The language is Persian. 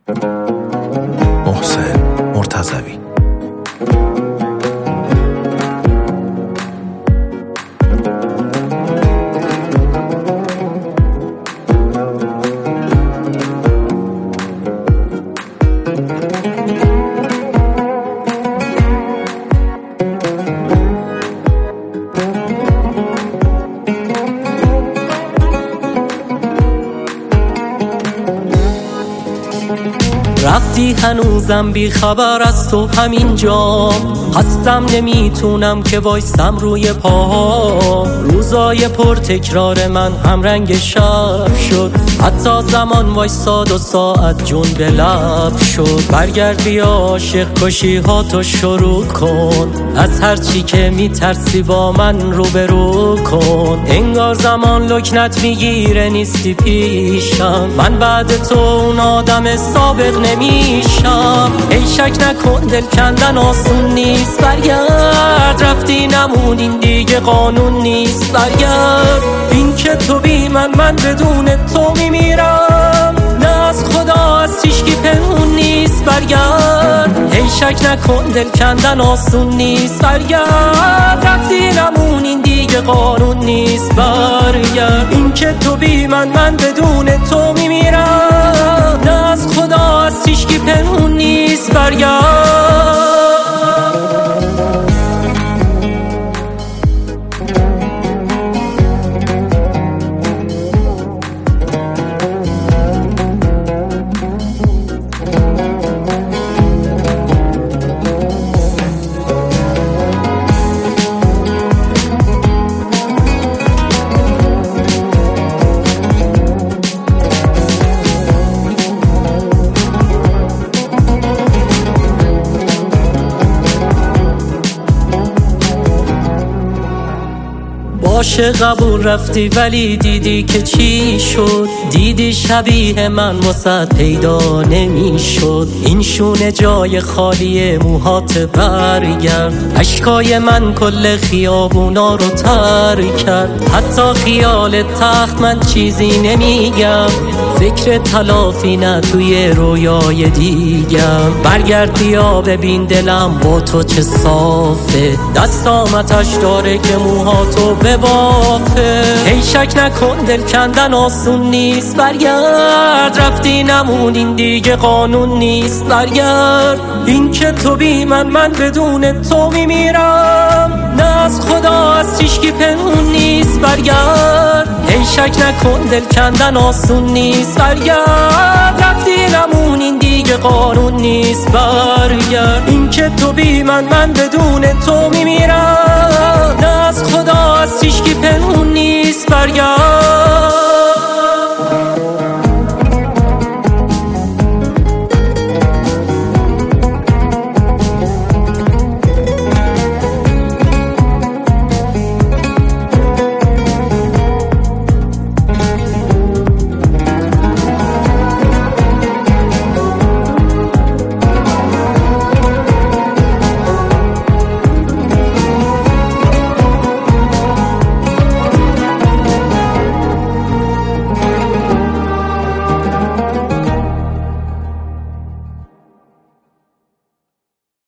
محسن مرتضوی. رفتی هنوزم بی خبر از تو همینجا هستم، نمیتونم که وایستم روی پاها. روزای پر تکرار من هم رنگ شب شد، حتی زمان وایستاد و ساعت جون به لب شد. برگرد بیا عاشق کشی ها تو شروع کن، از هر چی که میترسی با من روبرو کن. انگار زمان لکنت میگیره نیستی پیشم، من بعد تو اون آدم سابق نمیشم. ای شک نکن دل کندن آسون نیست، برگرد رفتی نمون این دیگه قانون نیست. برگرد این که تو بی من بدون تو میمیرم، نه از خدا از هیچکی پنهون نیست. برگرد ای شک نکن دل کندن آسون نیست، برگرد رفتی نمون این دیگه قانون نیست. برگرد این که تو بی من بدون تو میمیرم، نه از خدا از هیچکی پنهون نیست. برگرد باشه قبول رفتی، ولی دیدی که چی شد؟ دیدی شبیه من واسه پیدا نمیشد. این شونه جای خالی موهات، برگرد اشکای من کل خیابونا رو تر کرد. حتی خیال تخت من چیزی نمیگم، فکر تلافی نه توی رویای دیگم. برگرد بیا ببین دلم با تو چه صافه، دستام آتش داره که موهاتو ببافه. ای شک نکن دل کندن آسون نیست، برگرد رفتی نمون این دیگه قانون نیست. برگرد این که تو بی من بدون تو میمیرم، نه از خدا از هیچکی پنهون نیست. برگرد ای شک نکن دل کندن آسون نیست، برگرد رفتی نمون این دیگه قانون نیست. برگرد این که تو بی من بدون تو میمیرم، نه از خدا از هیچکی پنهون نیست. برگرد